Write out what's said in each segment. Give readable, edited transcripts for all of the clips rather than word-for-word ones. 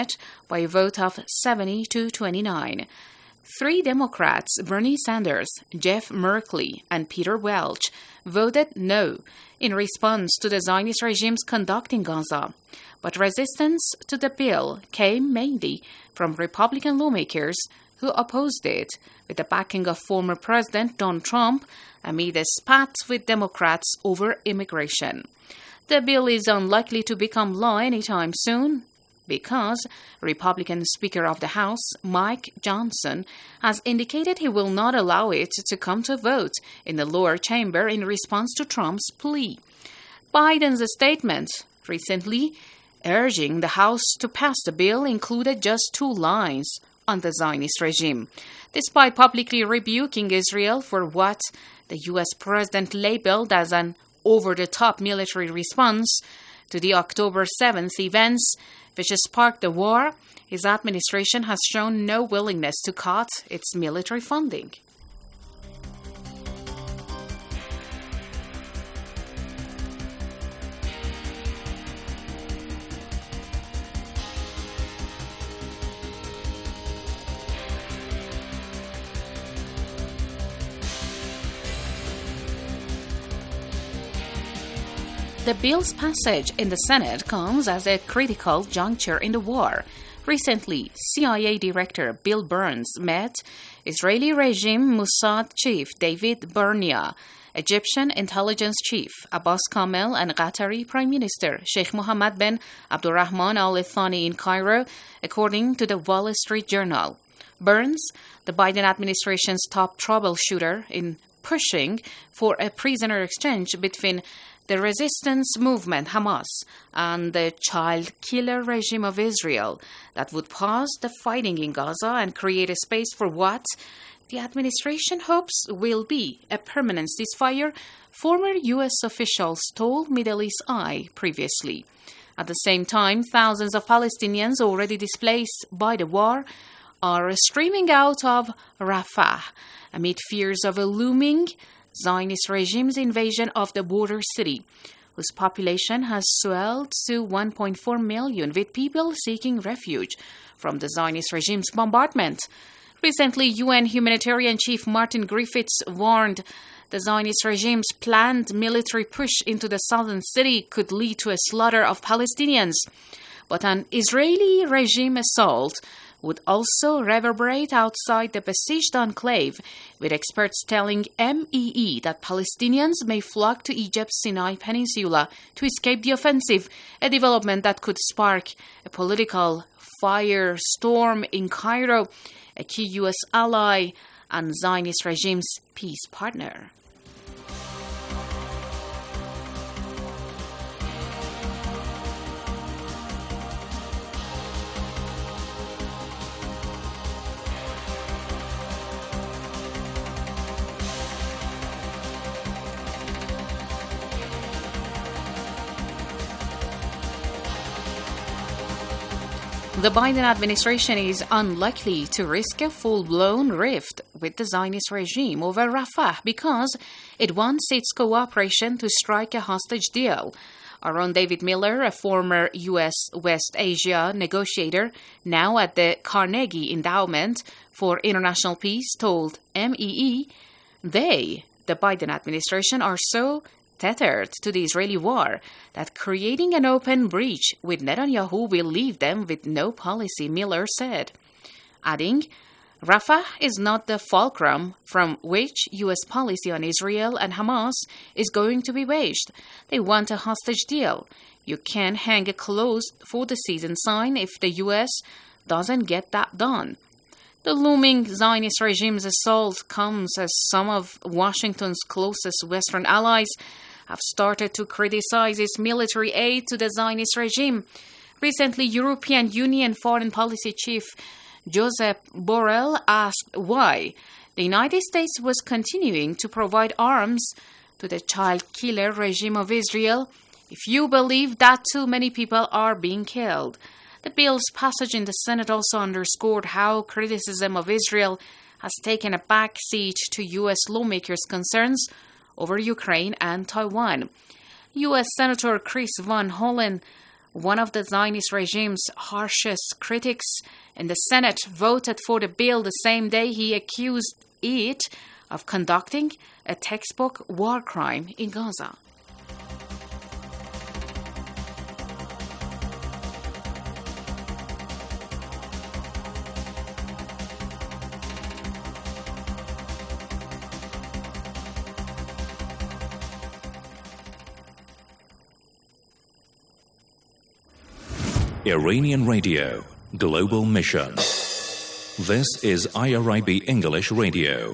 by a vote of 70 to 29. Three Democrats, Bernie Sanders, Jeff Merkley, and Peter Welch, voted no in response to the Zionist regime's conduct in Gaza. But resistance to the bill came mainly from Republican lawmakers who opposed it, with the backing of former President Donald Trump amid a spat with Democrats over immigration. The bill is unlikely to become law anytime soon because Republican Speaker of the House, Mike Johnson, has indicated he will not allow it to come to a vote in the lower chamber in response to Trump's plea. Biden's statement recently urging the House to pass the bill included just 2 lines on the Zionist regime, despite publicly rebuking Israel for what the U.S. president labeled as an over-the-top military response to the October 7th events, which sparked the war. His administration has shown no willingness to cut its military funding. The bill's passage in the Senate comes as a critical juncture in the war. Recently, CIA Director Bill Burns met Israeli regime Mossad chief David Barnea, Egyptian intelligence chief Abbas Kamel, and Qatari Prime Minister Sheikh Mohammed bin Abdulrahman Al Thani in Cairo, according to the Wall Street Journal. Burns, the Biden administration's top troubleshooter in pushing for a prisoner exchange between the resistance movement Hamas and the child killer regime of Israel that would pause the fighting in Gaza and create a space for what the administration hopes will be a permanent ceasefire, former U.S. officials told Middle East Eye previously. At the same time, thousands of Palestinians already displaced by the war are streaming out of Rafah amid fears of a looming Zionist regime's invasion of the border city, whose population has swelled to 1.4 million, with people seeking refuge from the Zionist regime's bombardment. Recently, UN humanitarian chief Martin Griffiths warned the Zionist regime's planned military push into the southern city could lead to a slaughter of Palestinians. But an Israeli regime assault would also reverberate outside the besieged enclave, with experts telling MEE that Palestinians may flock to Egypt's Sinai Peninsula to escape the offensive, a development that could spark a political firestorm in Cairo, a key U.S. ally and Zionist regime's peace partner. The Biden administration is unlikely to risk a full-blown rift with the Zionist regime over Rafah because it wants its cooperation to strike a hostage deal. Aaron David Miller, a former U.S. West Asia negotiator, now at the Carnegie Endowment for International Peace, told MEE the Biden administration, are so tethered to the Israeli war that creating an open breach with Netanyahu will leave them with no policy, Miller said. Adding, Rafah is not the fulcrum from which U.S. policy on Israel and Hamas is going to be waged. They want a hostage deal. You can hang a closed for the season sign if the U.S. doesn't get that done. The looming Zionist regime's assault comes as some of Washington's closest Western allies have started to criticize its military aid to the Zionist regime. Recently, European Union Foreign Policy Chief Josep Borrell asked why the United States was continuing to provide arms to the child killer regime of Israel if you believe that too many people are being killed. The bill's passage in the Senate also underscored how criticism of Israel has taken a back seat to U.S. lawmakers' concerns over Ukraine and Taiwan. U.S. Senator Chris Van Hollen One of the Zionist regime's harshest critics in the Senate voted for the bill the same day he accused it of conducting a textbook war crime in Gaza. Iranian Radio, Global Mission. This is IRIB English Radio.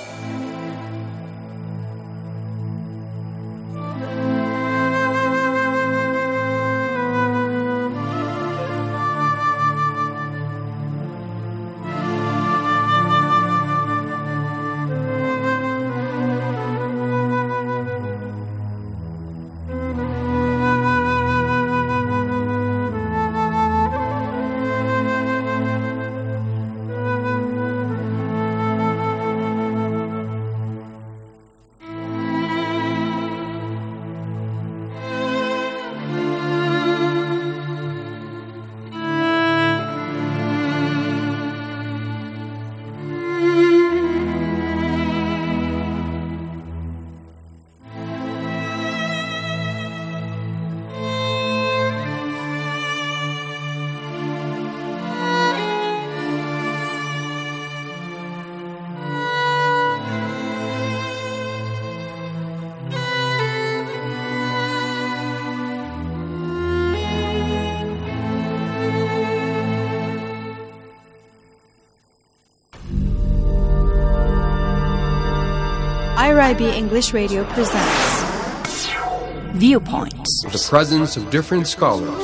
IRIB English Radio presents Viewpoints. The presence of different scholars.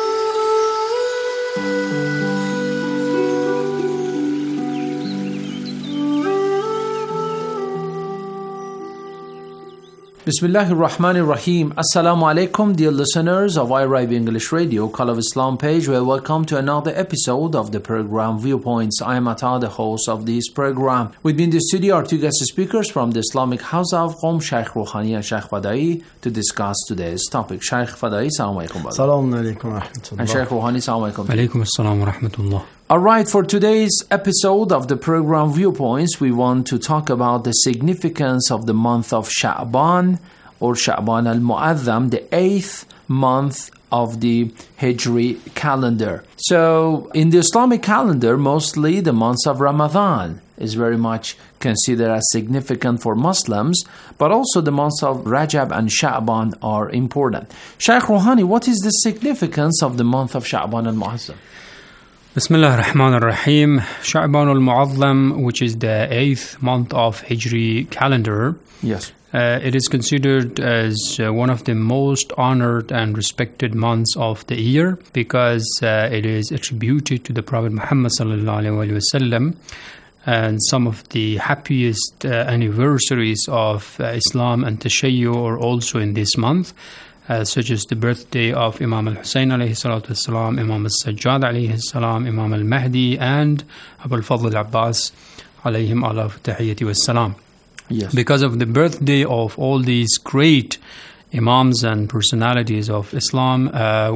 Bismillahir Rahmanir Rahim. Assalamu alaikum, dear listeners of IRIB English Radio, Call of Islam page. Well, welcome to another episode of the program Viewpoints. I am Ata, the host of this program. With me in the studio are two guest speakers from the Islamic House of Qom, Sheikh Rouhani and Sheikh Fadai, to discuss today's topic. Sheikh Fadai, Assalamu alaikum. Assalamu alaikum wa rahmatullah. And Sheikh Rouhani, Assalamu alaikum. Alaikum assalam wa rahmatullah. All right, for today's episode of the program Viewpoints, we want to talk about the significance of the month of Sha'ban, or Sha'ban al-Mu'adham, the 8th month of the Hijri calendar. So, in the Islamic calendar, mostly the months of Ramadan is very much considered as significant for Muslims, but also the months of Rajab and Sha'ban are important. Shaykh Rouhani, what is the significance of the month of Sha'ban al-Mu'adham? Bismillah ar-Rahman ar-Rahim. Sha'ban al-Mu'adham, which is the 8th month of Hijri calendar. Yes. It is considered as one of the most honored and respected months of the year because it is attributed to the Prophet Muhammad sallallahu alaihi wasallam, and some of the happiest anniversaries of Islam and Tashayyu are also in this month, such as the birthday of Imam al-Husayn alayhi salatu wasalam, Imam al-Sajjad alayhi salam, Imam al-Mahdi, and Abu al-Fadl al-Abbas alayhim ala tahiyyati wassalam. Yes. Because of the birthday of all these great imams and personalities of Islam,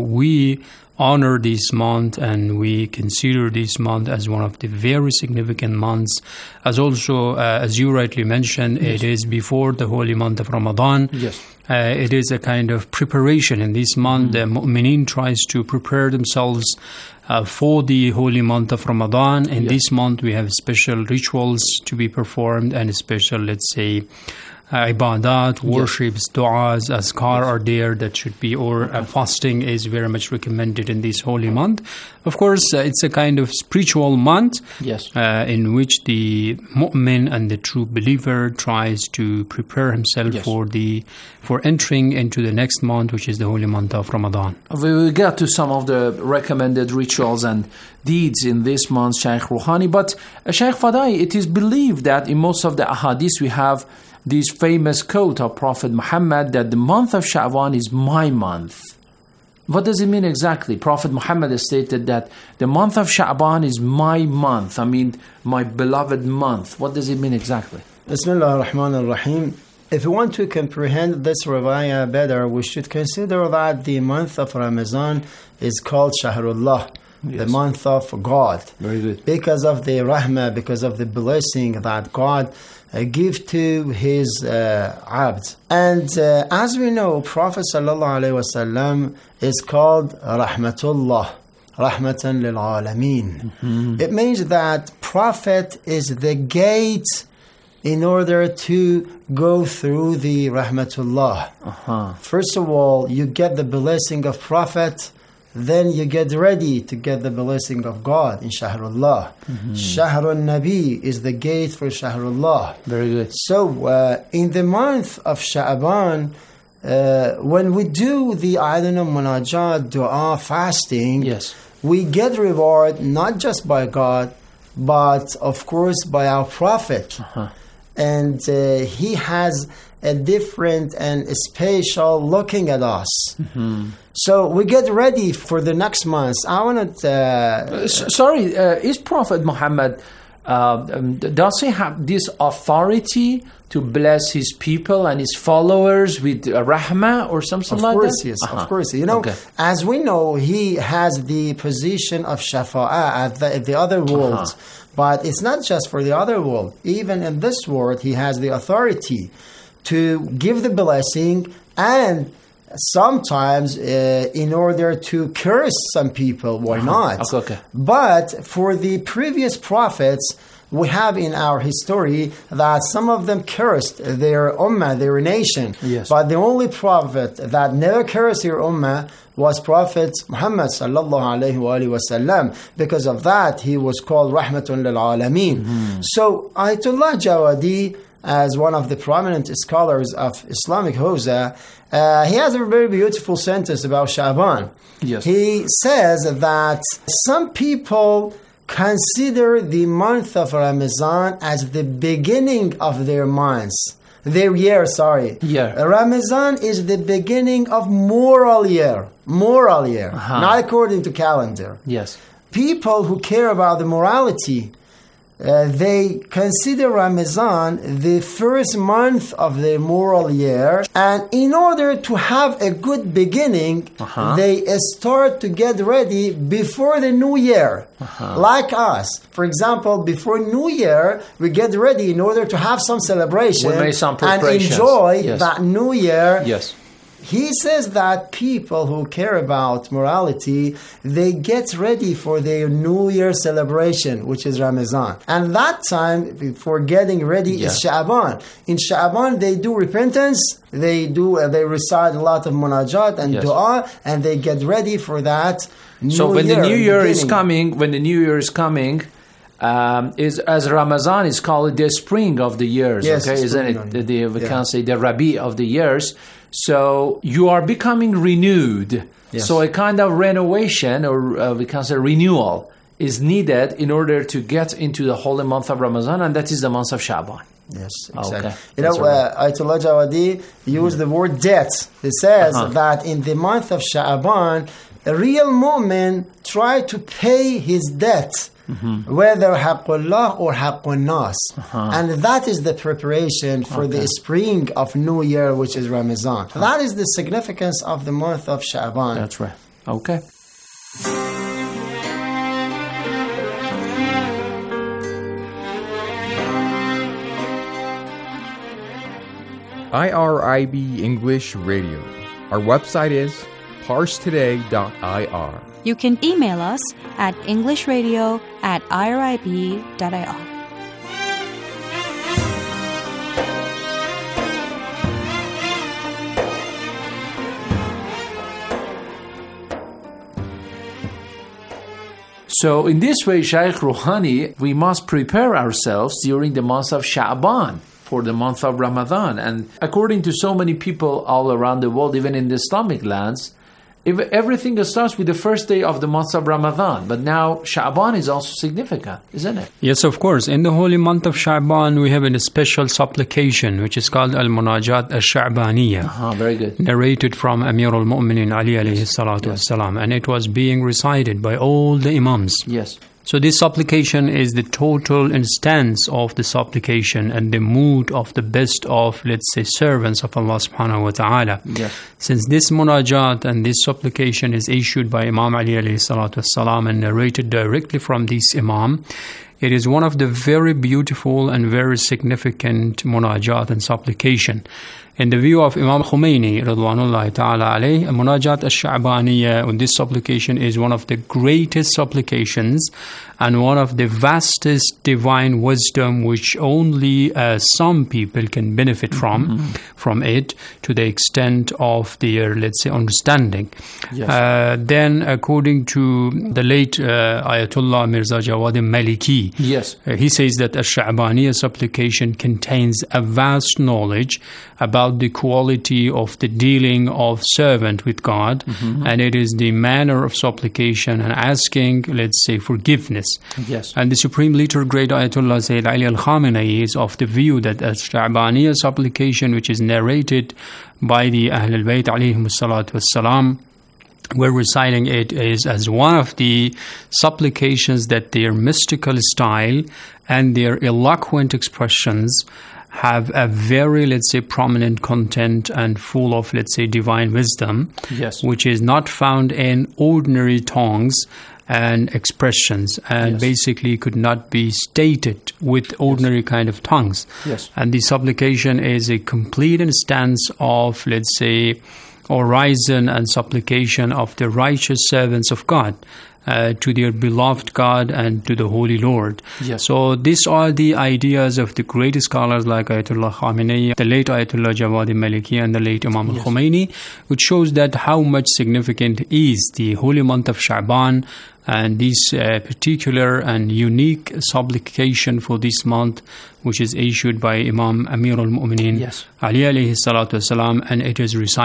we honor this month and we consider this month as one of the very significant months. As also, as you rightly mentioned, yes, it is before the holy month of Ramadan. Yes. It is a kind of preparation. In this month, the mu'mineen tries to prepare themselves for the holy month of Ramadan. In this month, we have special rituals to be performed and special, let's say, ibadat, worships, du'as, azkar are there that should be, or fasting is very much recommended in this holy month. Of course, it's a kind of spiritual month, yes, in which the mu'min and the true believer tries to prepare himself for entering into the next month, which is the holy month of Ramadan. We will get to some of the recommended rituals and deeds in this month, Shaykh Rouhani. But Shaykh Fadai, it is believed that in most of the ahadith we have this famous quote of Prophet Muhammad that the month of Sha'ban is my month. What does it mean exactly? Prophet Muhammad has stated that the month of Sha'ban is my month. I mean, my beloved month. What does it mean exactly? Bismillah ar-Rahman ar-Rahim. if we want to comprehend this riwayah better, we should consider that the month of Ramadan is called Shahrullah, the month of God. Very good. Because of the rahmah, because of the blessing that God give to his abd. And as we know, Prophet ﷺ is called Rahmatullah, Rahmatan lil Alameen. It means that Prophet is the gate in order to go through the Rahmatullah. First of all, you get the blessing of Prophet, then you get ready to get the blessing of God in Shahrullah. Shahrul Nabi is the gate for Shahrullah. Very good. So in the month of Sha'ban, when we do the munajat, dua, fasting, we get reward not just by God, but of course by our Prophet. And he has a different and special looking at us. So we get ready for the next month. I want to... is Prophet Muhammad, does he have this authority to bless his people and his followers with rahmah or something like that? Of course, yes. Of course. You know, as we know, he has the position of shafa'ah at the other world. But it's not just for the other world. Even in this world, he has the authority to give the blessing, and sometimes in order to curse some people. Why not? But for the previous prophets, we have in our history that some of them cursed their ummah, their nation. But the only prophet that never cursed their ummah was Prophet Muhammad sallallahu alayhi wa sallam. Because of that, he was called Rahmatun lil Alameen. So Ayatollah Jawadi, as one of the prominent scholars of Islamic Hawza, he has a very beautiful sentence about Sha'ban. He says that some people consider the month of Ramadan as the beginning of their months. Their year, Ramadan is the beginning of moral year, not according to calendar. People who care about the morality, they consider Ramadan the first month of their moral year, and in order to have a good beginning, they start to get ready before the new year. Like us. For example, before New Year, we get ready in order to have some celebration and enjoy that New Year. He says that people who care about morality, they get ready for their New Year celebration, which is Ramadan. And that time for getting ready is Sha'ban. In Sha'ban, they do repentance, they recite a lot of munajat and dua, and they get ready for that New Year. So when the New Year is coming, is as Ramadan is called the spring of the years, isn't it? We can say the Rabi of the years. So you are becoming renewed. So a kind of renovation, or we can say renewal, is needed in order to get into the holy month of Ramadan, and that is the month of Sha'ban. Yes, exactly. You know, Ayatollah Jawadi used the word debt. He says that in the month of Sha'ban, a real mu'min try to pay his debt. Whether haqqullah or haqqun nas. And that is the preparation for the spring of New Year, which is Ramadan. That is the significance of the month of Sha'ban. That's right. Okay. IRIB English Radio. Our website is parstoday.ir. You can email us at englishradio@irib.ir. So in this way, Shaykh Rouhani, we must prepare ourselves during the month of Sha'ban for the month of Ramadan. And according to so many people all around the world, even in the Islamic lands, everything starts with the first day of the month of Ramadan. But now Sha'ban is also significant, isn't it? Yes, of course. In the holy month of Sha'ban, we have a special supplication, which is called Al-Munajat Al-Sha'baniyah. Very good. Narrated from Amir al-Mu'minin Ali alayhi salatu wassalam. And it was being recited by all the imams. So this supplication is the total instance of the supplication and the mood of the best of, let's say, servants of Allah subhanahu wa ta'ala. Yes. Since this munajat and this supplication is issued by Imam Ali alayhi salatu wassalam and narrated directly from this Imam, it is one of the very beautiful and very significant munajat and supplication. In the view of Imam Khomeini, Ridwanullahi ta'ala alayhi, Munajat al-Sha'baniyya, and this supplication is one of the greatest supplications and one of the vastest divine wisdom which only some people can benefit from it to the extent of their, let's say, understanding. Yes. Then, according to the late Ayatollah Mirza Jawad Maliki, Yes. He says that a Sha'baniyya supplication contains a vast knowledge about the quality of the dealing of servant with God, and it is the manner of supplication and asking, let's say, forgiveness. Yes. And the Supreme Leader, great Ayatollah Sayyid Ali al-Khamenei, is of the view that a Sha'baniyya supplication, which is narrated by the Ahl al-Bayt alayhim salatu wassalam, we're reciting it is as one of the supplications that their mystical style and their eloquent expressions have a very, let's say, prominent content and full of, let's say, divine wisdom, Yes. which is not found in ordinary tongues and expressions, and Yes. basically could not be stated with ordinary kind of tongues. Yes. And the supplication is a complete instance of, let's say, horizon and supplication of the righteous servants of God to their beloved God and to the Holy Lord. Yes. So these are the ideas of the great scholars like Ayatollah Khamenei, the late Ayatollah Jawad Maliki, and the late Imam al-Khomeini, which shows that how much significant is the holy month of Sha'ban and this particular and unique supplication for this month, which is issued by Imam Amir al-Mu'mineen, Yes. Ali alayhi salatu wasalam, and it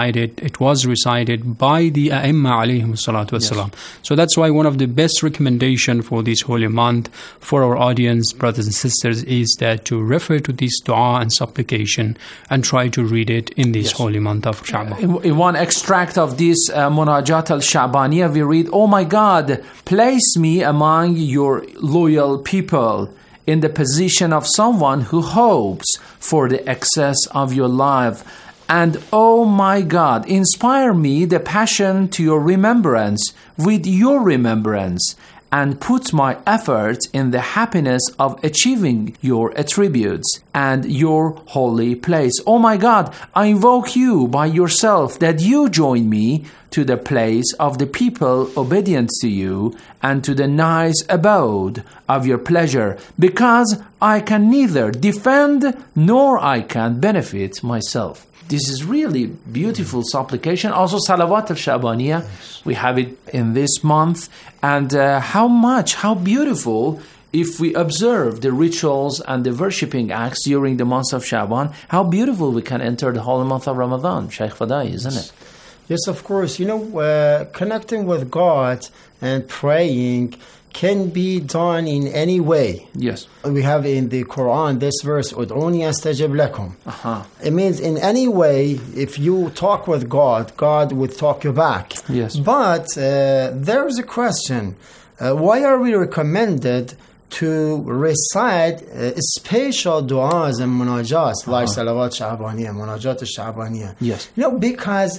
was recited by the A'imma alayhim salatu wasalam. So that's why one of the best recommendation for this holy month for our audience, brothers and sisters, is that to refer to this dua and supplication and try to read it in this holy month of Sha'ban. In one extract of this Munajat al-Sha'baniyya, we read, "Oh my God, place me among your loyal people in the position of someone who hopes for the excess of your life. And oh my God, inspire me the passion to your remembrance with your remembrance, and put my efforts in the happiness of achieving your attributes and your holy place. Oh my God, I invoke you by yourself that you join me to the place of the people obedient to you and to the nice abode of your pleasure, because I can neither defend nor I can benefit myself." This is really beautiful supplication. Also, Salawat al-Sha'baniyya, we have it in this month. And how beautiful if we observe the rituals and the worshipping acts during the month of Sha'ban, how beautiful we can enter the holy month of Ramadan, Shaykh Fadai, isn't it? Yes, of course. Connecting with God and praying can be done in any way. Yes. We have in the Quran this verse, "Ud'uni astajib lakum." It means in any way, if you talk with God, God would talk you back. Yes. But there is a question. Why are we recommended to recite special du'as and munajats like Salawat Sha'baniyya, Munajat al-Sha'baniyya? Yes. Because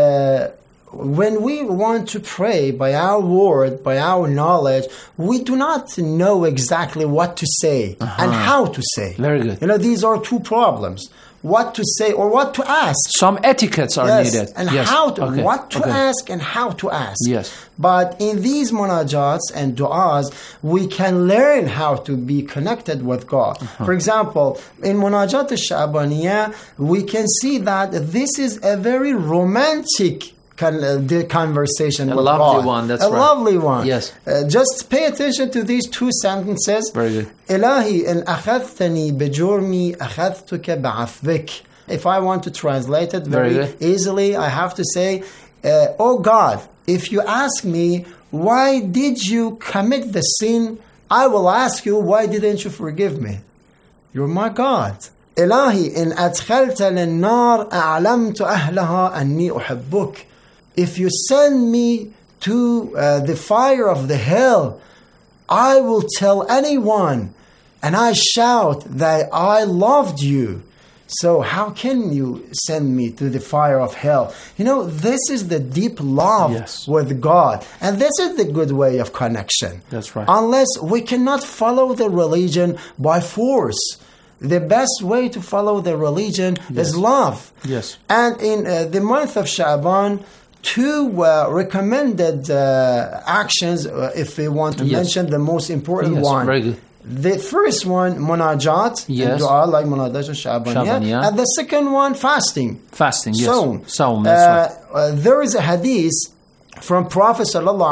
when we want to pray by our word, by our knowledge, we do not know exactly what to say and how to say. Very good. These are two problems. What to say or what to ask. Some etiquettes are needed. And yes. how to, Okay. what to Okay. ask and how to ask. Yes. But in these munajats and du'as, we can learn how to be connected with God. For example, in Munajat al-Sha'baniyya, we can see that this is a very romantic conversation with God. A lovely one, that's right. A lovely one. Yes. Just pay attention to these two sentences. Very good. إلهي إن أخذتني بجرمي أخذتك بعفوك. If I want to translate it very easily, I have to say, oh God, if you ask me, why did you commit the sin? I will ask you, why didn't you forgive me? You're my God. إلهي إن أدخلت للنار أعلمت أهلها أني أحبك. If you send me to the fire of the hell, I will tell anyone, and I shout that I loved you. So how can you send me to the fire of hell? This is the deep love with God. And this is the good way of connection. That's right. Unless we cannot follow the religion by force. The best way to follow the religion is love. Yes. And in the month of Sha'ban, two recommended actions, if we want to mention the most important one. Very good. The first one, munajat, and dua, like munajat Sha'baniyah. And the second one, fasting. Fasting, yes. Sawm, that's right. There is a hadith from Prophet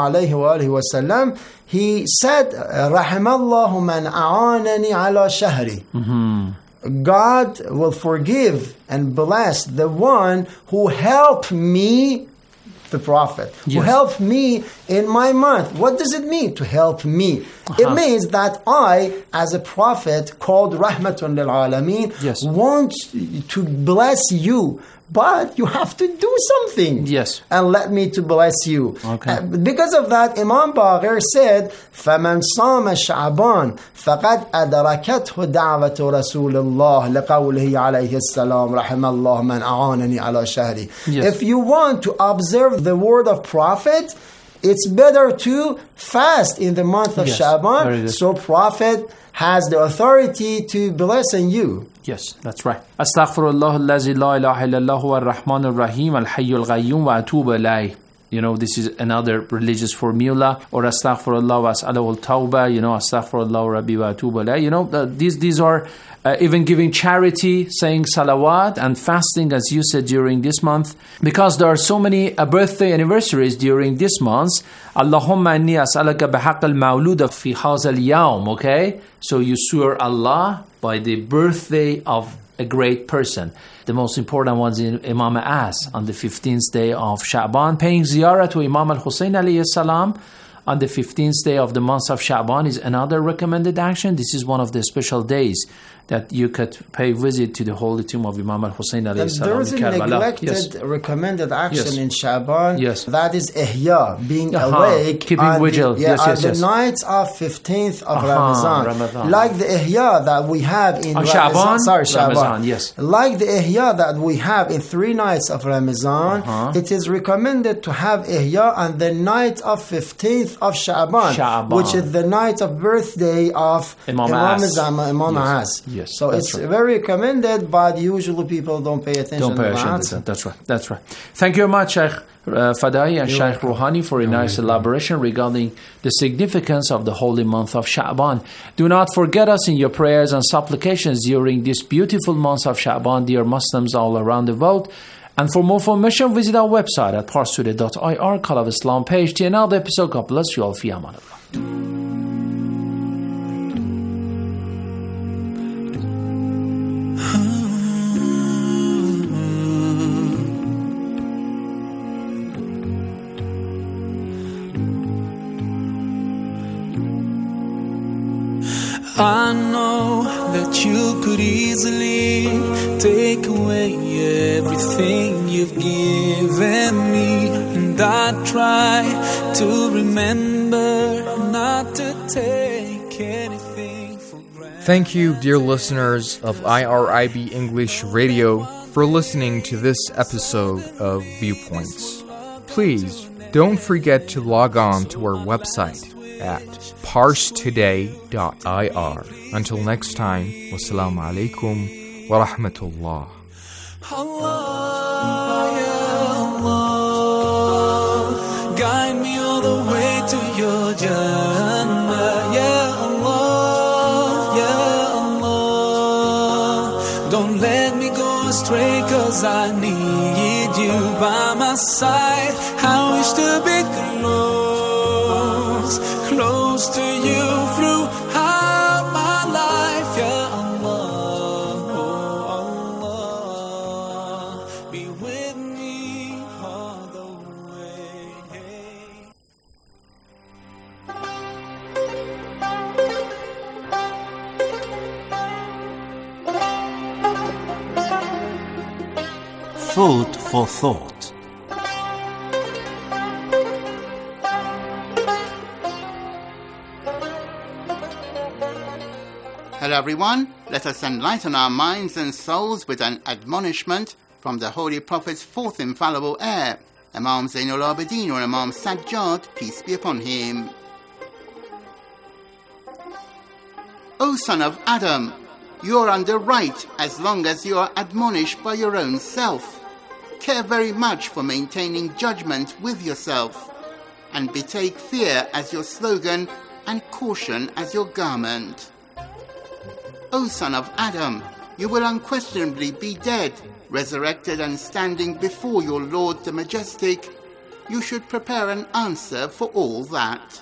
ﷺ. He said, Rahimallahu man a'anani ala shahri. God will forgive and bless the one who helped me, the Prophet, who helped me in my month. What does it mean to help me? It means that I, as a Prophet called Rahmatun lil Alameen, want to bless you. But you have to do something. Yes. And let me to bless you. Okay. Because of that, Imam Baghir said, فَمَنْ صَامَ شَعْبَانَ فَقَدْ أَدْرَكَتْهُ دَعْوَةُ رَسُولِ اللَّهِ لِقَوْلِهِ عَلَيْهِ السَّلَامُ رَحِمَ اللَّهُ مَنْ أَعَانَنِي عَلَى شَهْرِي. If you want to observe the word of Prophet, it's better to fast in the month of Sha'ban. So Prophet has the authority to bless you. Yes, that's right. Astaghfirullah allazi la ilaha illallah huwa ar-Rahman ar-Rahim al-Hayyul Qayyum wa atubu ilayh. This is another religious formula. Or astaghfirullah wa as'aluhu al-tawbah. Astaghfirullah rabbi wa atubu ilayh. These are even giving charity, saying salawat and fasting, as you said, during this month. Because there are so many birthday anniversaries during this month. Allahumma inni as'alaka bihaqq al-mawluda fi hadha al-yawm. Okay? So you swear Allah by the birthday of a great person. The most important ones in Imam As on the 15th day of Sha'ban. Paying ziyarah to Imam al-Hussein alayhi salam on the 15th day of the month of Sha'ban is another recommended action. This is one of the special days that you could pay visit to the holy tomb of Imam al-Hussein alayhi salam. There is a neglected recommended action in Sha'ban. That is ihya, being awake, keeping vigil. The nights of 15th of Ramadan. Like the ihya that we have in Sha'ban. Sha'ban. Yes. Like the ihya that we have in 3 nights of Ramadan, it is recommended to have ihya on the night of 15th of Sha'ban, which is the night of birthday of Imam As. Yes, so it's very recommended, but usually people don't pay attention to that. That's right. Thank you very much, Sheikh Fadai and Sheikh Rouhani, for a nice elaboration regarding the significance of the holy month of Sha'ban. Do not forget us in your prayers and supplications during this beautiful month of Sha'ban, dear Muslims all around the world. And for more information, visit our website at parstoday.ir, Call of Islam page. To another episode, God bless you all. Fi aman Allah. I know that you could easily take away everything you've given me, and I try to remember not to take anything for granted. Thank you, dear listeners of IRIB English Radio, for listening to this episode of Viewpoints. Please don't forget to log on to our website at parstoday.ir. Until next time, wassalamu alaikum wa rahmatullah. Allah, ya Allah, guide me all the way to your Jannah. Ya Allah, ya Allah, don't let me go astray, 'cause I need you by my side. I wish to be close to you throughout my life, ya Allah, oh Allah, be with me all the way. Food for thought. Hello everyone, let us enlighten our minds and souls with an admonishment from the Holy Prophet's fourth infallible heir, Imam Zainul Abidin or Imam Sajjad, peace be upon him. O son of Adam, you are under right as long as you are admonished by your own self. Care very much for maintaining judgment with yourself, and betake fear as your slogan and caution as your garment. O son of Adam, you will unquestionably be dead, resurrected and standing before your Lord the Majestic. You should prepare an answer for all that.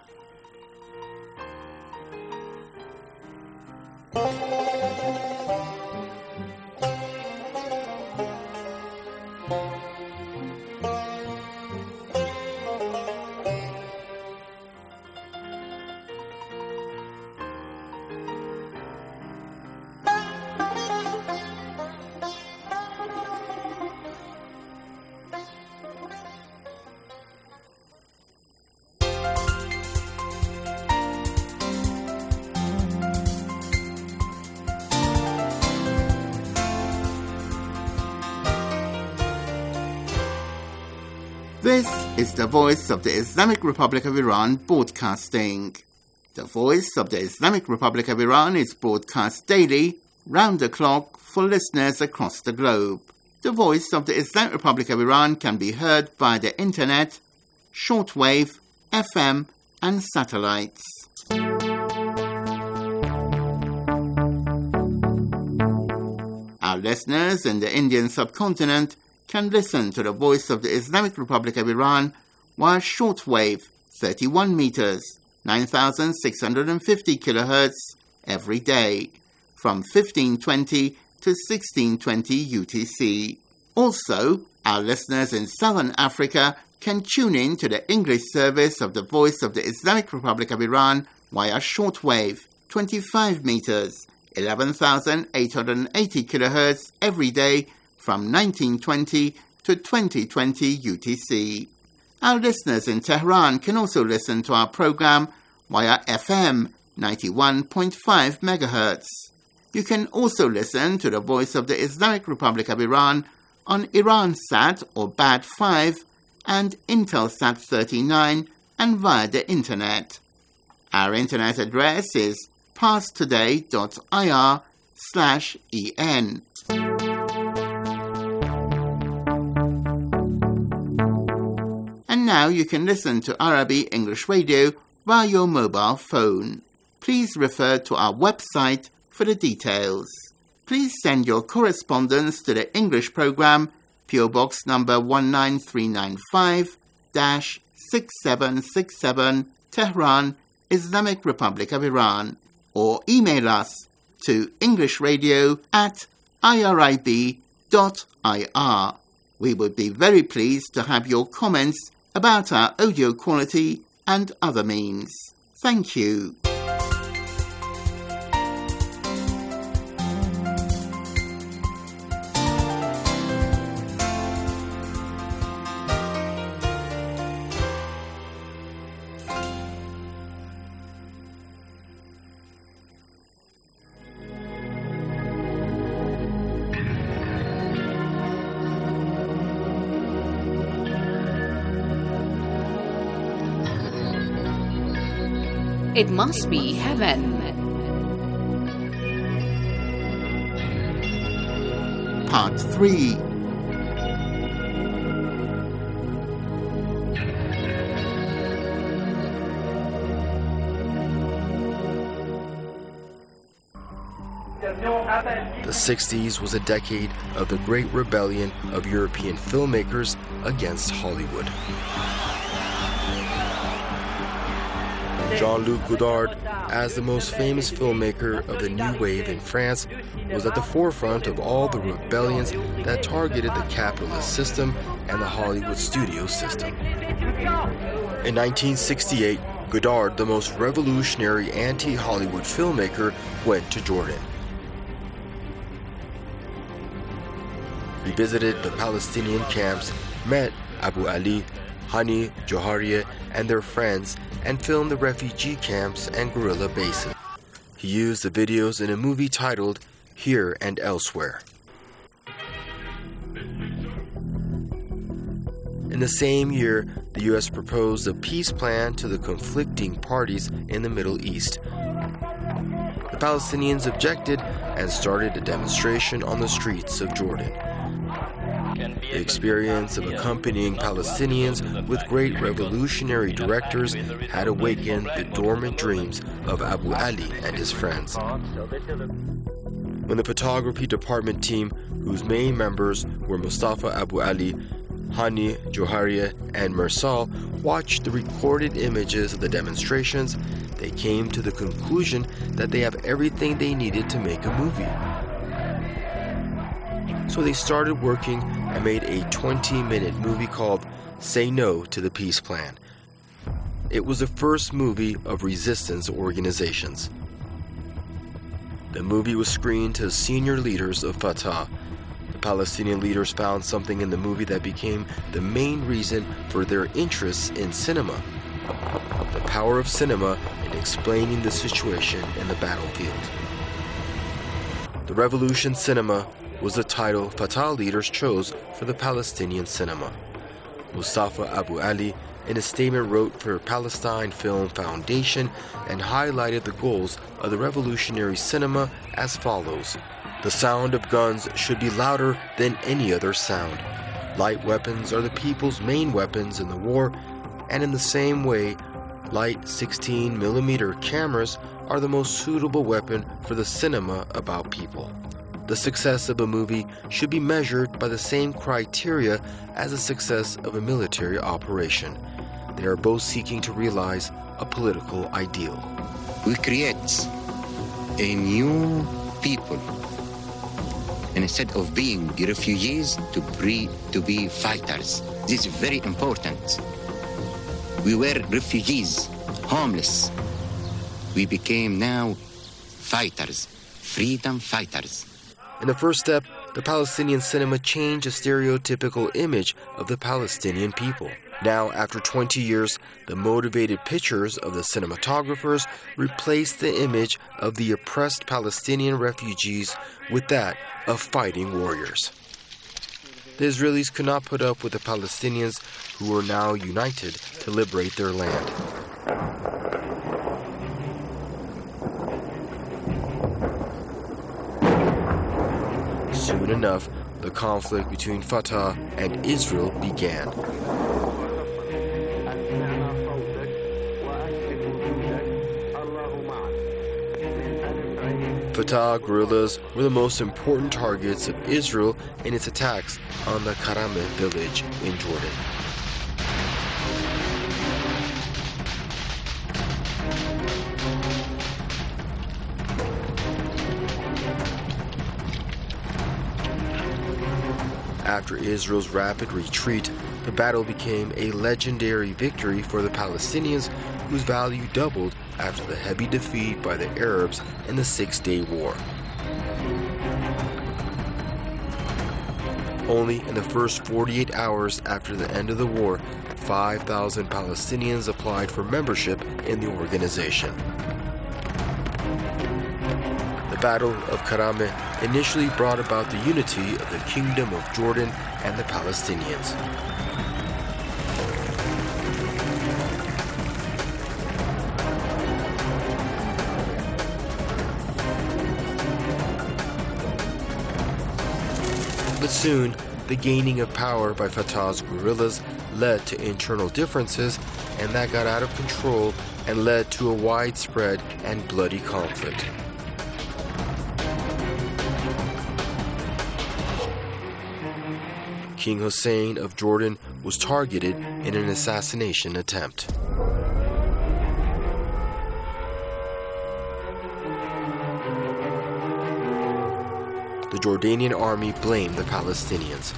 This is the Voice of the Islamic Republic of Iran broadcasting. The Voice of the Islamic Republic of Iran is broadcast daily, round the clock, for listeners across the globe. The Voice of the Islamic Republic of Iran can be heard via the internet, shortwave, FM, and satellites. Our listeners in the Indian subcontinent can listen to the Voice of the Islamic Republic of Iran via shortwave 31 meters, 9,650 kilohertz every day, from 1520 to 1620 UTC. Also, our listeners in Southern Africa can tune in to the English service of the Voice of the Islamic Republic of Iran via shortwave 25 meters, 11,880 kilohertz every day, from 1920 to 2020 UTC. Our listeners in Tehran can also listen to our program via FM 91.5 MHz. You can also listen to the Voice of the Islamic Republic of Iran on Iransat or BAD 5 and Intelsat 39 and via the Internet. Our Internet address is parstoday.ir/en. And now you can listen to Arabic English Radio via your mobile phone. Please refer to our website for the details. Please send your correspondence to the English program, PO Box number 19395-6767, Tehran, Islamic Republic of Iran, or email us to englishradio@irib.ir. We would be very pleased to have your comments about our audio quality and other means. Thank you. It must be heaven. Part 3. The 60s was a decade of the great rebellion of European filmmakers against Hollywood. Jean-Luc Godard, as the most famous filmmaker of the new wave in France, was at the forefront of all the rebellions that targeted the capitalist system and the Hollywood studio system. In 1968, Godard, the most revolutionary anti-Hollywood filmmaker, went to Jordan. He visited the Palestinian camps, met Abu Ali, Hani Joharieh, and their friends, and filmed the refugee camps and guerrilla bases. He used the videos in a movie titled Here and Elsewhere. In the same year, the U.S. proposed a peace plan to the conflicting parties in the Middle East. The Palestinians objected and started a demonstration on the streets of Jordan. The experience of accompanying Palestinians with great revolutionary directors had awakened the dormant dreams of Abu Ali and his friends. When the photography department team, whose main members were Mustafa Abu Ali, Hani Joharieh, and Mersal, watched the recorded images of the demonstrations, they came to the conclusion that they have everything they needed to make a movie. So they started working and made a 20-minute movie called Say No to the Peace Plan. It was the first movie of resistance organizations. The movie was screened to senior leaders of Fatah. The Palestinian leaders found something in the movie that became the main reason for their interests in cinema: the power of cinema in explaining the situation in the battlefield. The Revolution Cinema was the title Fatah leaders chose for the Palestinian cinema. Mustafa Abu Ali, in a statement, wrote for Palestine Film Foundation and highlighted the goals of the revolutionary cinema as follows: the sound of guns should be louder than any other sound. Light weapons are the people's main weapons in the war, and in the same way, light 16mm cameras are the most suitable weapon for the cinema about people. The success of a movie should be measured by the same criteria as the success of a military operation. They are both seeking to realize a political ideal. We create a new people. And instead of being refugees, to be fighters. This is very important. We were refugees, homeless. We became now fighters, freedom fighters. In the first step, the Palestinian cinema changed the stereotypical image of the Palestinian people. Now, after 20 years, the motivated pictures of the cinematographers replaced the image of the oppressed Palestinian refugees with that of fighting warriors. The Israelis could not put up with the Palestinians, who were now united to liberate their land. Soon enough, the conflict between Fatah and Israel began. Fatah guerrillas were the most important targets of Israel in its attacks on the Karameh village in Jordan. After Israel's rapid retreat, the battle became a legendary victory for the Palestinians, whose value doubled after the heavy defeat by the Arabs in the Six-Day War. Only in the first 48 hours after the end of the war, 5,000 Palestinians applied for membership in the organization. The Battle of Karameh initially brought about the unity of the Kingdom of Jordan and the Palestinians. But soon, the gaining of power by Fatah's guerrillas led to internal differences, and that got out of control and led to a widespread and bloody conflict. King Hussein of Jordan was targeted in an assassination attempt. The Jordanian army blamed the Palestinians.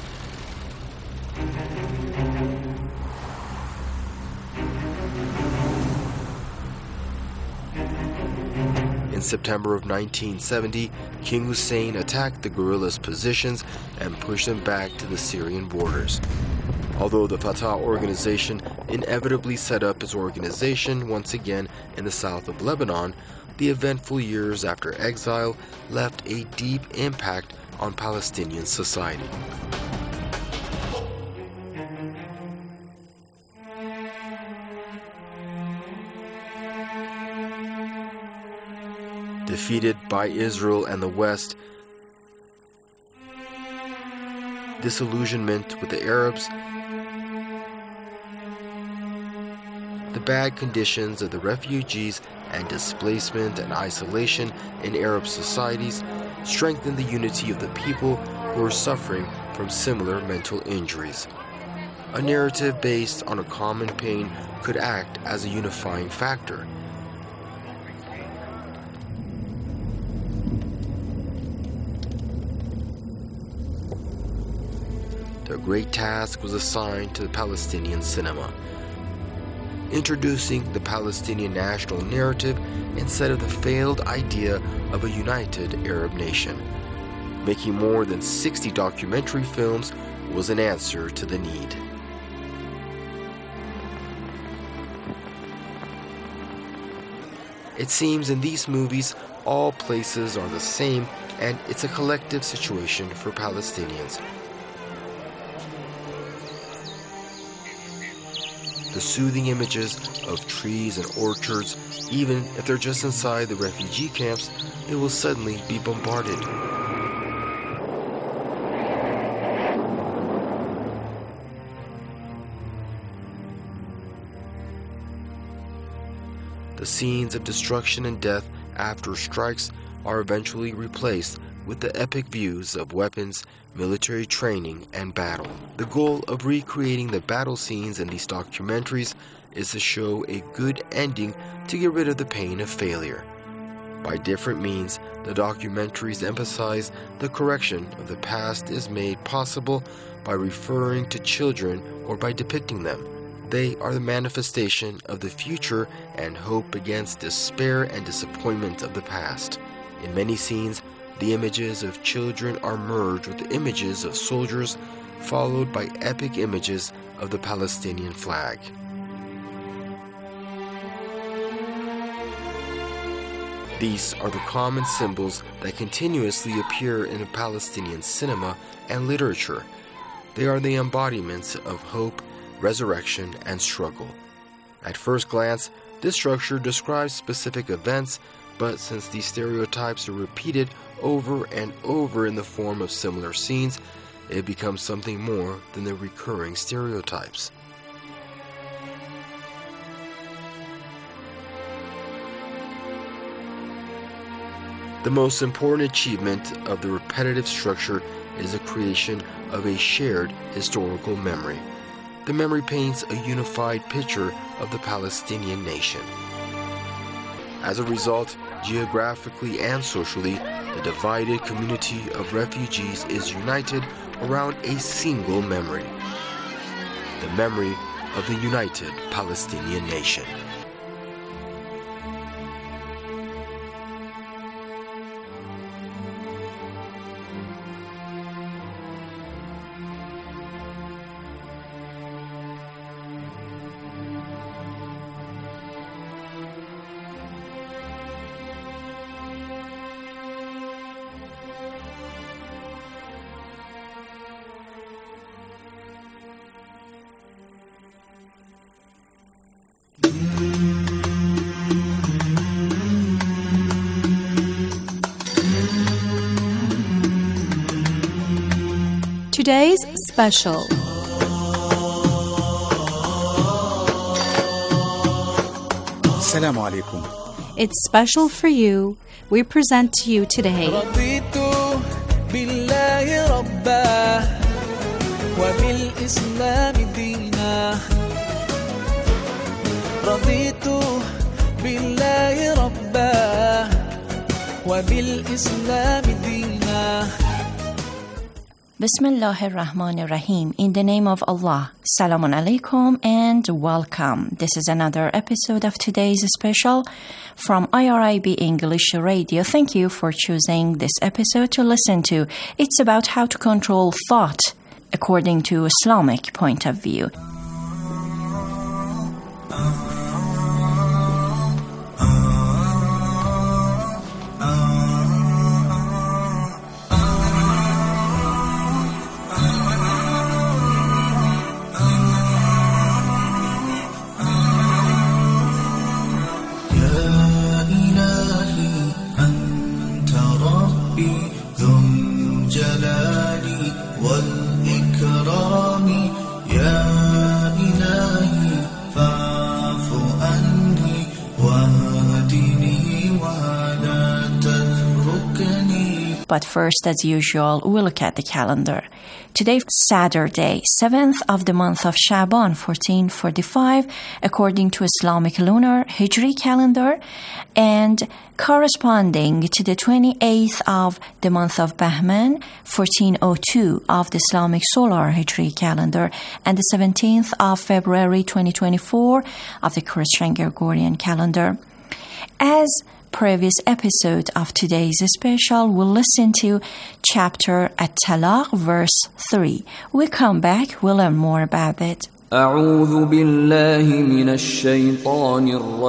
In September of 1970, King Hussein attacked the guerrillas' positions and pushed them back to the Syrian borders. Although the Fatah organization inevitably set up its organization once again in the south of Lebanon, the eventful years after exile left a deep impact on Palestinian society. Defeated by Israel and the West, disillusionment with the Arabs, the bad conditions of the refugees and displacement and isolation in Arab societies strengthened the unity of the people who were suffering from similar mental injuries. A narrative based on a common pain could act as a unifying factor. A great task was assigned to the Palestinian cinema, introducing the Palestinian national narrative instead of the failed idea of a united Arab nation. Making more than 60 documentary films was an answer to the need. It seems in these movies all places are the same, and it's a collective situation for Palestinians. The soothing images of trees and orchards, even if they're just inside the refugee camps, they will suddenly be bombarded. The scenes of destruction and death after strikes are eventually replaced with the epic views of weapons, military training, and battle. The goal of recreating the battle scenes in these documentaries is to show a good ending to get rid of the pain of failure. By different means, the documentaries emphasize the correction of the past is made possible by referring to children or by depicting them. They are the manifestation of the future and hope against despair and disappointment of the past. In many scenes, the images of children are merged with the images of soldiers, followed by epic images of the Palestinian flag. These are the common symbols that continuously appear in Palestinian cinema and literature. They are the embodiments of hope, resurrection, and struggle. At first glance, this structure describes specific events, but since these stereotypes are repeated over and over in the form of similar scenes, it becomes something more than the recurring stereotypes. The most important achievement of the repetitive structure is the creation of a shared historical memory. The memory paints a unified picture of the Palestinian nation. As a result, geographically and socially, the divided community of refugees is united around a single memory: the memory of the united Palestinian nation. Today's special. Assalamu alaikum. It's special for you. We present to you today Bismillahir Rahmanir Rahim. In the name of Allah. Salamun alaikum and welcome. This is another episode of today's special from IRIB English Radio. Thank you for choosing this episode to listen to. It's about how to control thought according to Islamic point of view. But first, as usual, we'll look at the calendar. Today, Saturday, 7th of the month of Sha'ban, 1445, according to Islamic lunar Hijri calendar, and corresponding to the 28th of the month of Bahman, 1402 of the Islamic solar Hijri calendar, and the 17th of February, 2024 of the Christian Gregorian calendar. As previous episode of today's special, we'll listen to chapter At-Talaq, verse 3. We'll come back, we'll learn more about it. أعوذ بالله من الشيطان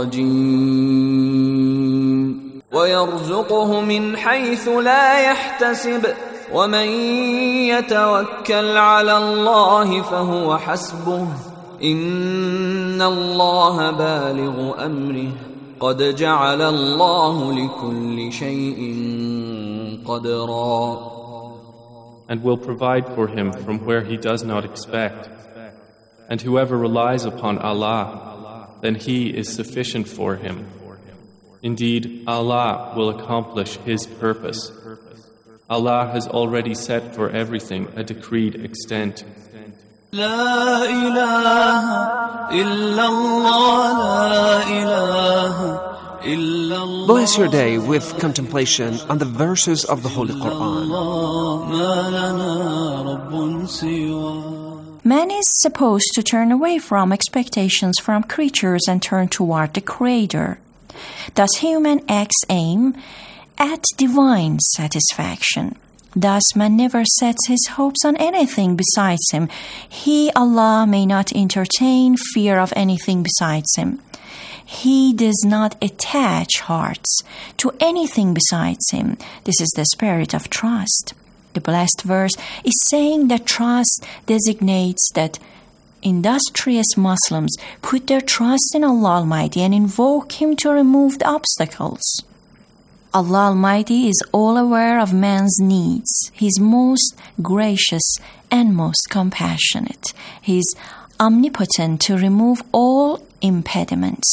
الرجيم ويرزقه من حيث لا يحتسب ومن يتوكل على الله فهو حسبه إن الله بالغ أمره قد جعل الله لكل شيء قدرا. And will provide for him from where he does not expect. And whoever relies upon Allah, then He is sufficient for him. Indeed, Allah will accomplish His purpose. Allah has already set for everything a decreed extent. لا إله إلا الله لا إله إلا الله. Bless your day with contemplation on the verses of the Holy Quran. ما لنا رب سواه. Man is supposed to turn away from expectations from creatures and turn toward the Creator. Thus, human acts aim at divine satisfaction. Thus, man never sets his hopes on anything besides Him. He, Allah, may not entertain fear of anything besides Him. He does not attach hearts to anything besides Him. This is the spirit of trust. The blessed verse is saying that trust designates that industrious Muslims put their trust in Allah Almighty and invoke Him to remove the obstacles. Allah Almighty is all aware of man's needs. He is most gracious and most compassionate. He is omnipotent to remove all impediments.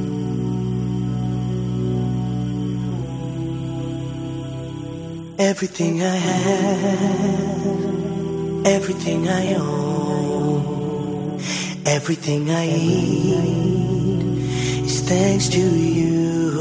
Everything I have, everything I own, everything I eat is thanks to you.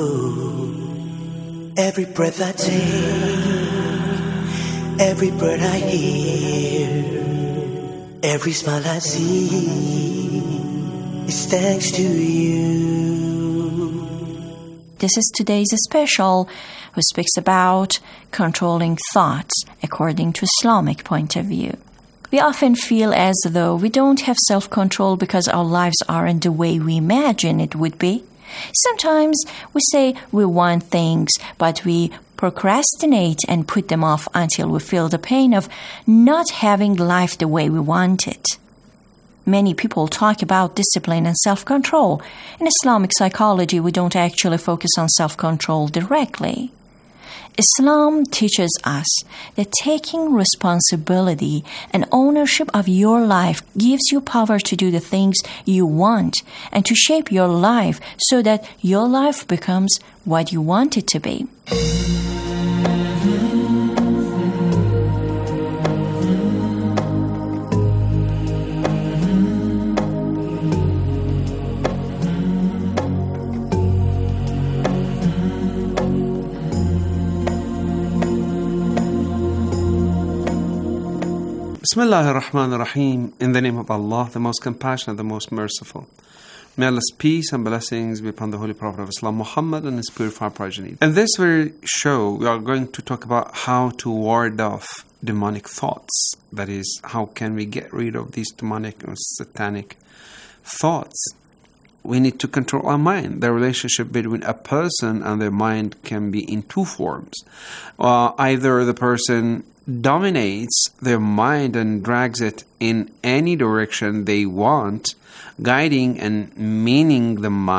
Every breath I take, every bird I hear, every smile I see is thanks to you. This is today's special, who speaks about controlling thoughts according to Islamic point of view. We often feel as though we don't have self-control because our lives aren't the way we imagine it would be. Sometimes we say we want things, but we procrastinate and put them off until we feel the pain of not having life the way we want it. Many people talk about discipline and self-control. In Islamic psychology, we don't actually focus on self-control directly. Islam teaches us that taking responsibility and ownership of your life gives you power to do the things you want and to shape your life so that your life becomes what you want it to be. Bismillah ar-Rahman ar-Rahim. In the name of Allah, the most compassionate, the most merciful. May Allah's peace and blessings be upon the Holy Prophet of Islam, Muhammad, and his purified progeny. In this very show, we are going to talk about how to ward off demonic thoughts. That is, how can we get rid of these demonic or satanic thoughts? We need to control our mind. The relationship between a person and their mind can be in two forms. Either the person dominates their mind and drags it in any direction they want, guiding and meaning the mind,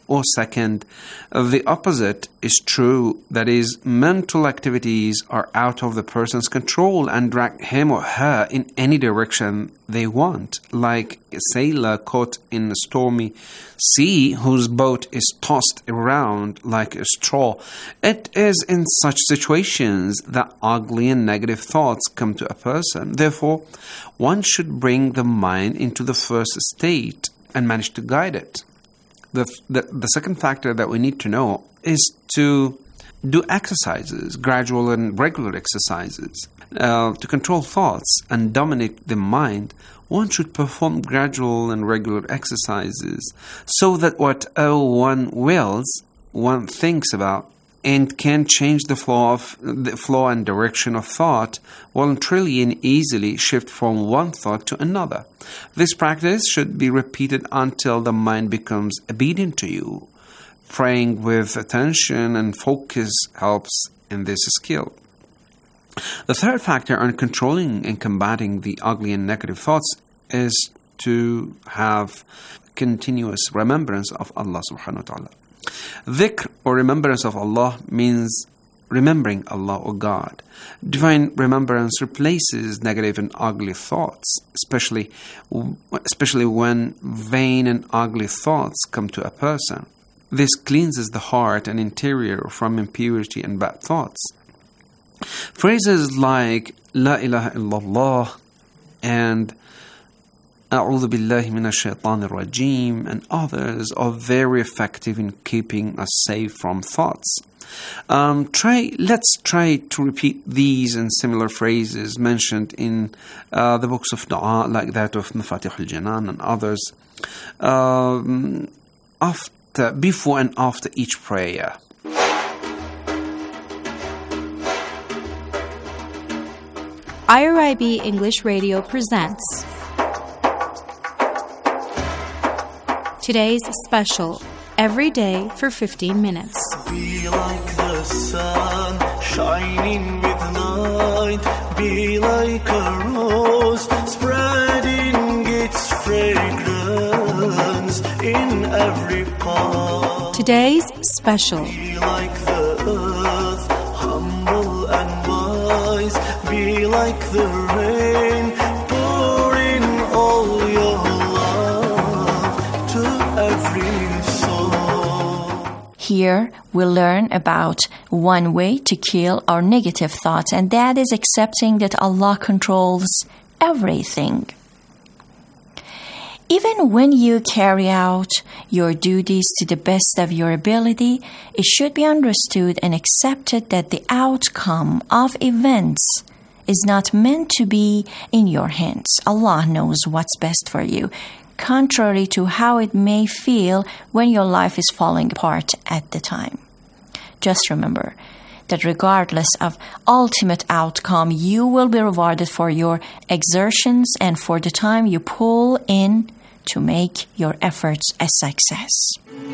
Or second, the opposite is true. That is, mental activities are out of the person's control and drag him or her in any direction they want, like a sailor caught in a stormy sea whose boat is tossed around like a straw. It is in such situations that ugly and negative thoughts come to a person. Therefore, one should bring the mind into the first state and manage to guide it. The second factor that we need to know is to do exercises, gradual and regular exercises. To control thoughts and dominate the mind, one should perform gradual and regular exercises so that whatever one wills, one thinks about, and can change the flow and direction of thought voluntarily and easily shift from one thought to another. This practice should be repeated until the mind becomes obedient to you. Praying with attention and focus helps in this skill. The third factor on controlling and combating the ugly and negative thoughts is to have continuous remembrance of Allah subhanahu wa ta'ala. Dhikr, or remembrance of Allah, means remembering Allah or God. Divine remembrance replaces negative and ugly thoughts, especially when vain and ugly thoughts come to a person. This cleanses the heart and interior from impurity and bad thoughts. Phrases like La ilaha illallah and A'udhu billahi minash shaitanir rajim and others are very effective in keeping us safe from thoughts. Let's try to repeat these and similar phrases mentioned in the books of dua, like that of Mafatih al-Janan and others, before and after each prayer. IRIB English Radio presents today's special, every day for 15 minutes. Be like the sun, shining with light. Be like a rose, spreading its fragrance in every part. Today's special. Be like the earth, humble and wise. Be like the rain, pour in all your love to every soul. Here we learn about one way to kill our negative thoughts, and that is accepting that Allah controls everything. Even when you carry out your duties to the best of your ability, it should be understood and accepted that the outcome of events is not meant to be in your hands. Allah knows what's best for you, contrary to how it may feel when your life is falling apart at the time. Just remember that regardless of ultimate outcome, you will be rewarded for your exertions and for the time you pull in to make your efforts a success.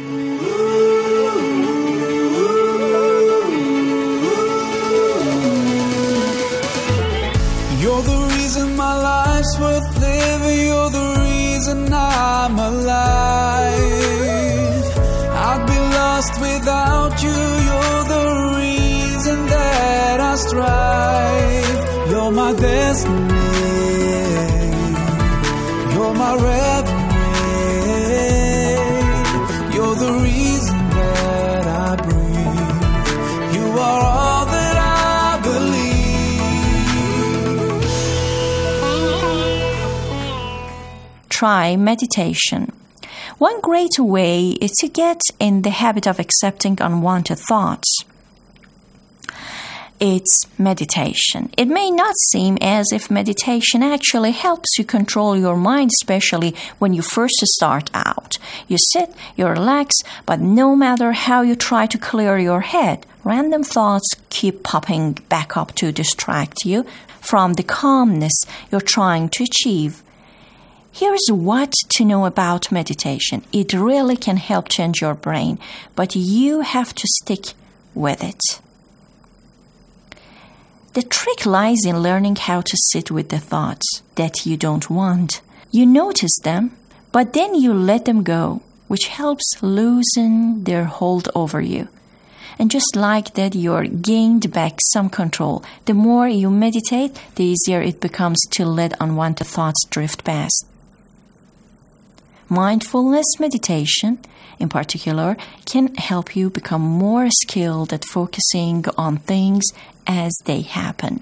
You're the reason my life's worth living. You're the reason I'm alive. I'd be lost without you. You're the reason that I strive. You're my destiny. You're my reverie. You're the reason that I breathe. You are all that I believe. Try meditation. One great way is to get in the habit of accepting unwanted thoughts. It's meditation. It may not seem as if meditation actually helps you control your mind, especially when you first start out. You sit, you relax, but no matter how you try to clear your head, random thoughts keep popping back up to distract you from the calmness you're trying to achieve. Here's what to know about meditation. It really can help change your brain, but you have to stick with it. The trick lies in learning how to sit with the thoughts that you don't want. You notice them, but then you let them go. which helps loosen their hold over you. And just like that, you're gained back some control. The more you meditate, the easier it becomes to let unwanted thoughts drift past. Mindfulness meditation, in particular, can help you become more skilled at focusing on things as they happen.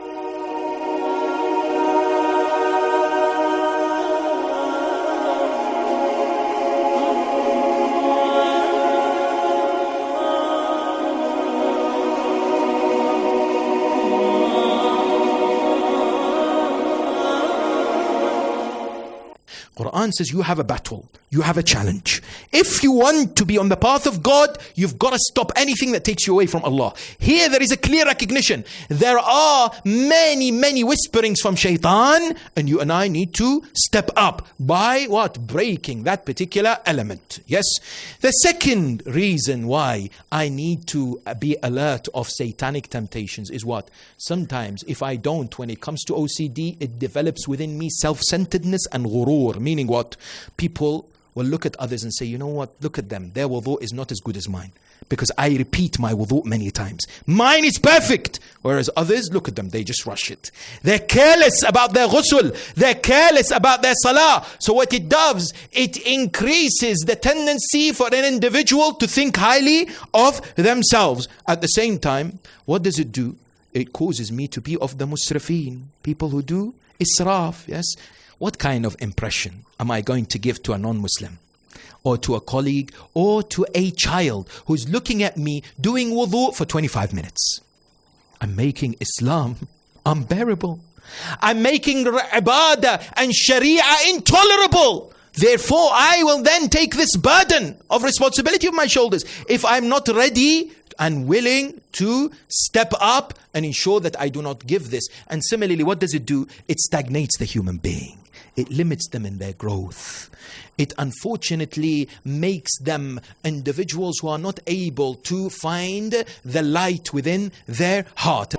Quran says you have a battle, you have a challenge. If you want to be on the path of God, you've got to stop anything that takes you away from Allah. Here there is a clear recognition. There are many whisperings from shaitan, and you and I need to step up by what? Breaking that particular element. Yes. The second reason why I need to be alert of satanic temptations is what? Sometimes if I don't, when it comes to OCD, it develops within me self-centeredness and ghurur, meaning what? People will look at others and say, you know what, look at them, their wudu is not as good as mine, because I repeat my wudu many times. Mine is perfect, whereas others, look at them, they just rush it. They're careless about their ghusl, they're careless about their salah. So what it does, it increases the tendency for an individual to think highly of themselves. At the same time, what does it do? It causes me to be of the musrifeen, people who do israf. Yes. What kind of impression am I going to give to a non-Muslim, or to a colleague, or to a child who's looking at me doing wudu for 25 minutes? I'm making Islam unbearable. I'm making ibadah and sharia intolerable. Therefore, I will then take this burden of responsibility on my shoulders if I'm not ready and willing to step up and ensure that I do not give this. And similarly, what does it do? It stagnates the human being. It limits them in their growth. It unfortunately makes them individuals who are not able to find the light within their heart.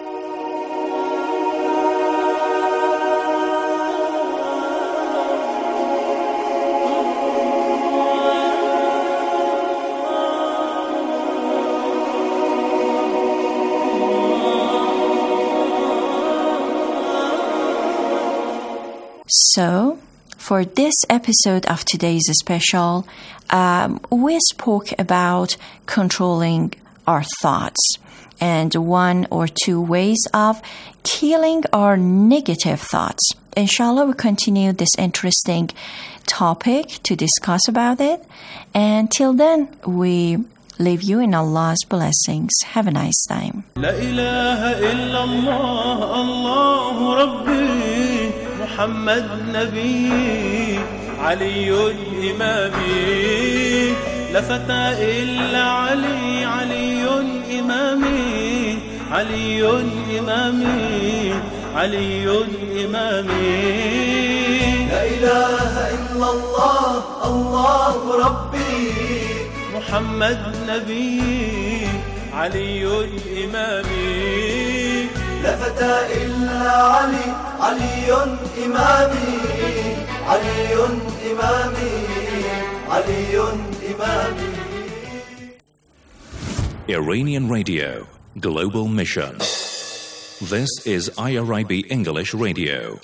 So, for this episode of today's special, we spoke about controlling our thoughts and one or two ways of killing our negative thoughts. Inshallah, we'll continue this interesting topic to discuss about it. And till then, we leave you in Allah's blessings. Have a nice time. La ilaha illallah, Allahu Rabbi. محمد نبي علي إمامي لا فتى إلا علي علي إمامي علي إمامي علي إمامي لا إله إلا الله الله ربي محمد نبي علي إمامي لا فتى إلا علي علي إمامي علي إمامي علي إمامي. Iranian Radio, Global Mission. This is IRIB English Radio.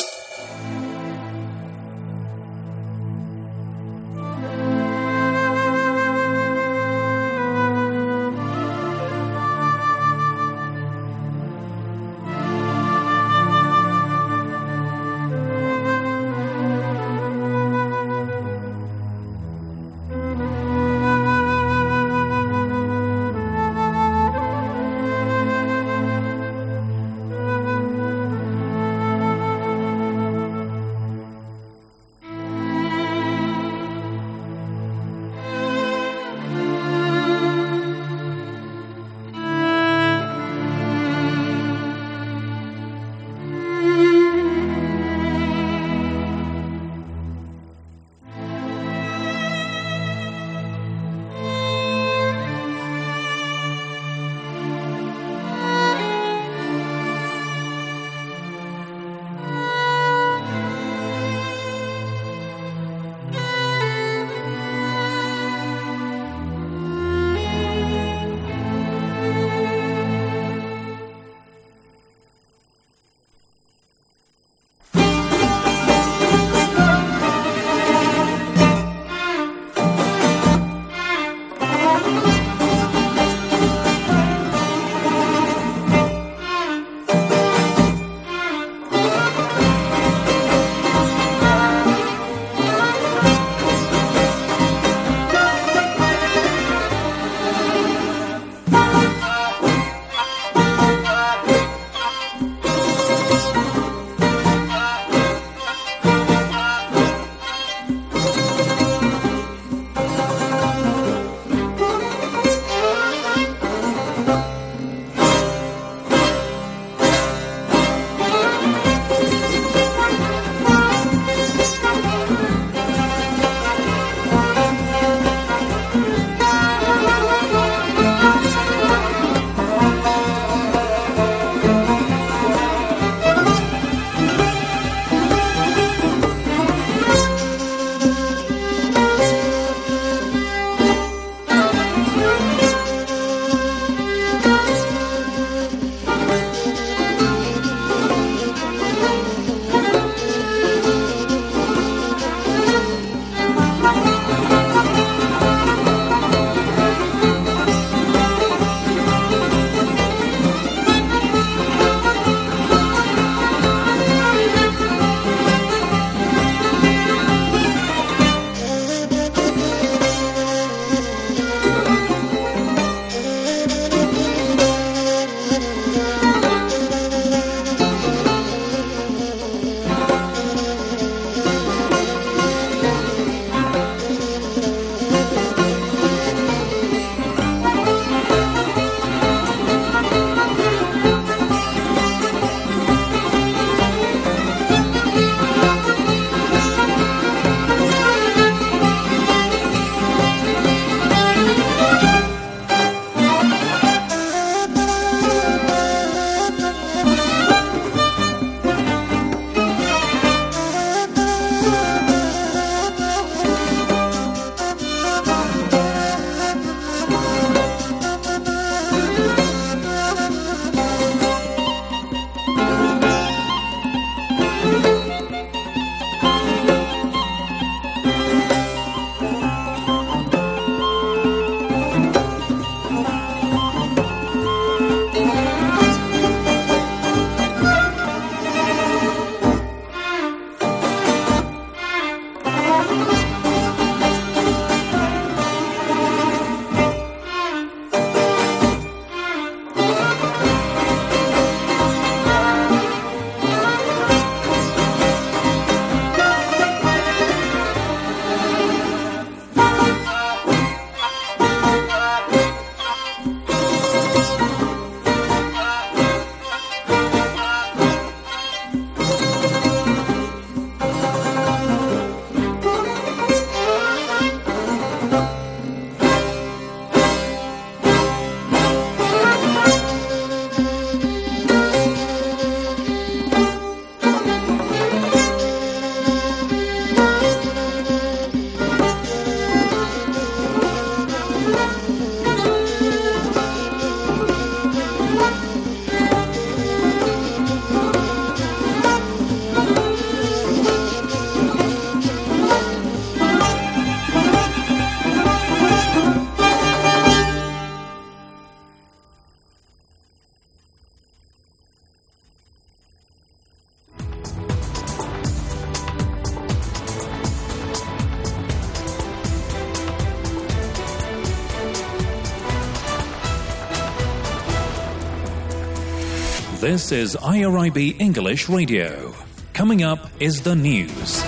This is IRIB English Radio. Coming up is the news.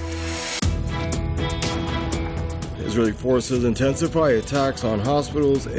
Israeli forces intensify attacks on hospitals